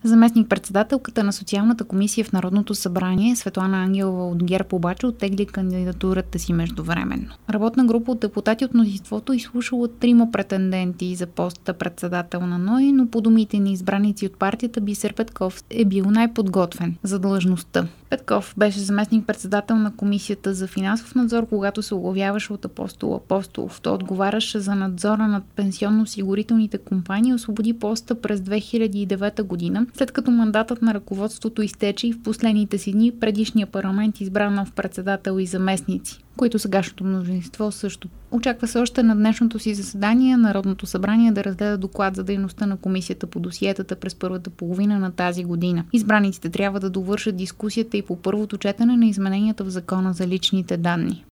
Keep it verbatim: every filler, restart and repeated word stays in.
Заместник-председателката на Социалната комисия в Народното събрание Светлана Ангелова от ГЕРБ обаче оттегли кандидатурата си междувременно. Работна група от депутати от мнозинството изслушала трима претенденти за поста председател на НОИ, но по думите на избраници от партията Бисер Петков е бил най-подготвен за длъжността. Петков беше заместник-председател на Комисията за финансов надзор, когато се оглавяваше от Апостол Апостолов. Той отговаряше за надзора над пенсионно-осигурителните компании и освободи поста през две хиляди и девета година, след като мандатът на ръководството изтече и в последните си дни предишния парламент избра нов председател и заместници, които сегашното мнозинство също. Очаква се още на днешното си заседание Народното събрание да разгледа доклад за дейността на комисията по досиетата през първата половина на тази година. Избраниците трябва да довършат дискусията и по първото четене на измененията в Закона за личните данни.